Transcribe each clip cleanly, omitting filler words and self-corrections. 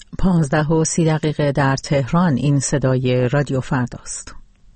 15:30 در تهران. این صدای رادیو فرداست.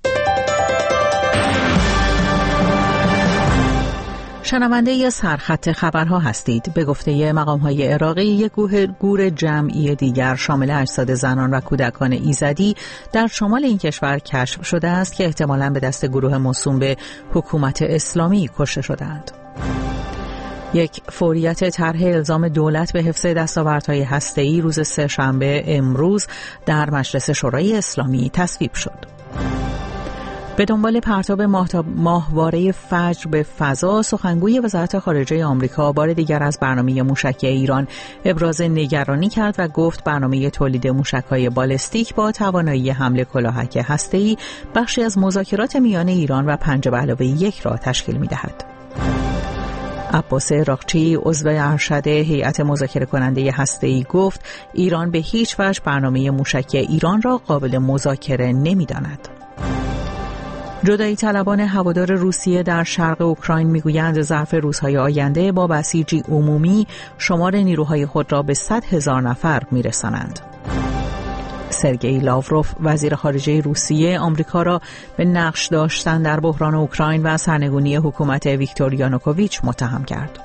شنونده سرخط خبرها هستید. به گفته مقام‌های عراقی، یک گور جمعی دیگر شامل اجساد زنان و کودکان ایزدی در شمال این کشور کشف شده است که احتمالاً به دست گروه موسوم به حکومت اسلامی کشته شدند. یک فوریت طرح الزام دولت به حفظ دستاوردهای هسته‌ای روز سه‌شنبه امروز در مجلس شورای اسلامی تصویب شد. به دنبال پرتاب ماهواره فجر به فضا، سخنگوی وزارت خارجه آمریکا بار دیگر از برنامه موشکی ایران ابراز نگرانی کرد و گفت برنامه تولید موشک‌های بالستیک با توانایی حمل کلاهک هسته‌ای بخشی از مذاکرات میان ایران و 5+1 را تشکیل می‌دهد. عباس عراقچی عضو ارشد هیئت مذاکره کننده هسته‌ای گفت ایران به هیچ وجه برنامه موشکی ایران را قابل مذاکره نمی‌داند. جدایی طلبان هوادار روسیه در شرق اوکراین میگویند ظرف روزهای آینده با بسیجی عمومی شمار نیروهای خود را به 100,000 نفر میرسانند. سرگئی لاوروف وزیر خارجه روسیه آمریکا را به نقش داشتن در بحران اوکراین و سرنگونی حکومت ویکتور یانوکوویچ متهم کرد.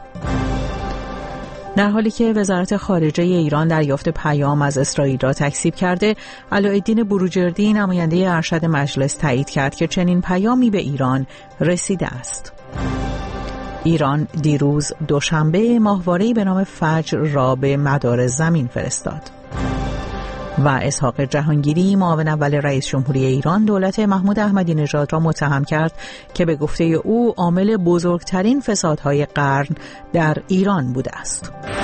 در حالی که وزارت خارجه ایران دریافت پیام از اسرائیل را تکذیب کرده، علاءالدین بروجردی نماینده ارشد مجلس تایید کرد که چنین پیامی به ایران رسیده است. ایران دیروز دوشنبه ماهواره‌ای به نام فجر را به مدار زمین فرستاد. و اسحاق جهانگیری معاون اول رئیس جمهوری ایران دولت محمود احمدی نژاد را متهم کرد که به گفته او عامل بزرگترین فسادهای قرن در ایران بوده است.